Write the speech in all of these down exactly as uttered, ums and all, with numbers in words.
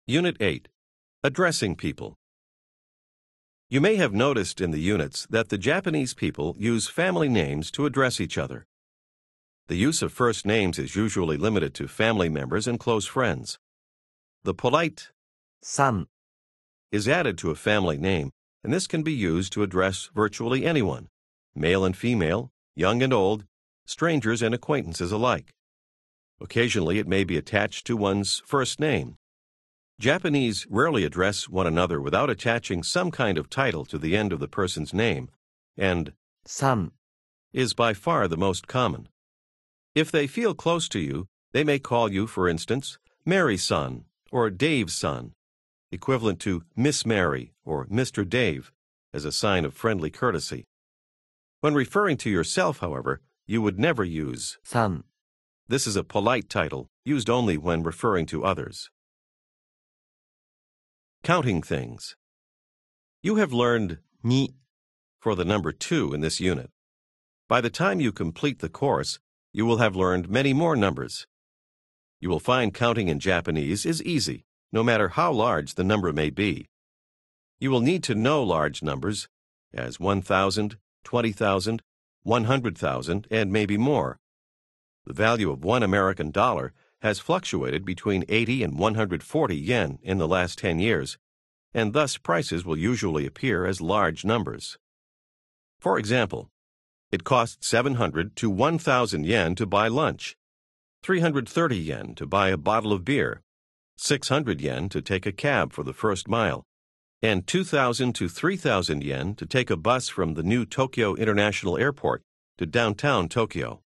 Unit eight. Addressing people. You may have noticed in the units that the Japanese people use family names to address each other. The use of first names is usually limited to family members and close friends. The polite さん is added to a family name, and this can be used to address virtually anyone, male and female, young and old, strangers and acquaintances alike. Occasionally, it may be attached to one's first name. Japanese rarely address one another without attaching some kind of title to the end of the person's name, and さん is by far the most common. If they feel close to you, they may call you, for instance, Mary-san or Dave-san, equivalent to Miss Mary or Mister Dave, as a sign of friendly courtesy. When referring to yourself, however, you would never use さん This is a polite title, used only when referring to others. Counting things. You have learned に for the number two in this unit. By the time you complete the course, you will have learned many more numbers. You will find counting in Japanese is easy, no matter how large the number may be. You will need to know large numbers, as one thousand, twenty thousand, one hundred thousand, and maybe more. The value of one American dollar has fluctuated between eighty and one hundred forty yen in the last ten years, and thus prices will usually appear as large numbers. For example, it costs seven hundred to one thousand yen to buy lunch, three hundred thirty yen to buy a bottle of beer, six hundred yen to take a cab for the first mile, and two thousand to three thousand yen to take a bus from the new Tokyo International Airport to downtown Tokyo.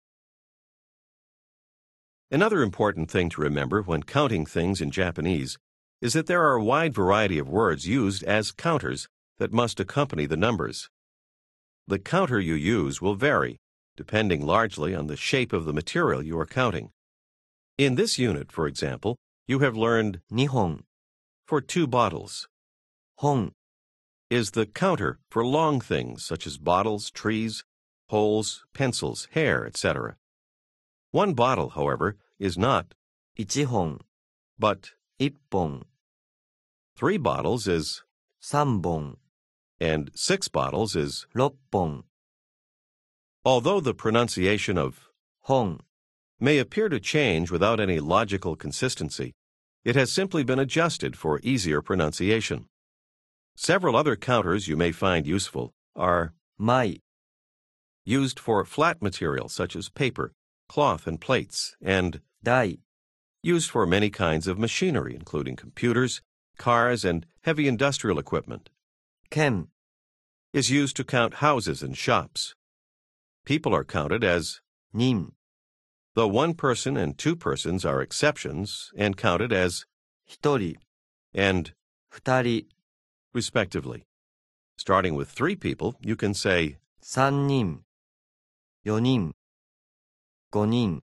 Another important thing to remember when counting things in Japanese is that there are a wide variety of words used as counters that must accompany the numbers. The counter you use will vary, depending largely on the shape of the material you are counting. In this unit, for example, you have learned にほん for two bottles. 本 Is the counter for long things such as bottles, trees, holes, pencils, hair, et cetera. One bottle, however, is not, いちほん but いっぽん three bottles is, さんぼん and six bottles is. ろっぽん Although the pronunciation of 本 may appear to change without any logical consistency, it has simply been adjusted for easier pronunciation. Several other counters you may find useful are 枚 used for flat material such as paper, cloth, and plates, and 台 used for many kinds of machinery, including computers, cars, and heavy industrial equipment. 剣 Is used to count houses and shops. People are counted as, 人 though one person and two persons are exceptions and counted as ひとり and, ふたり respectively. Starting with three people, you can say さんにんよにんごにん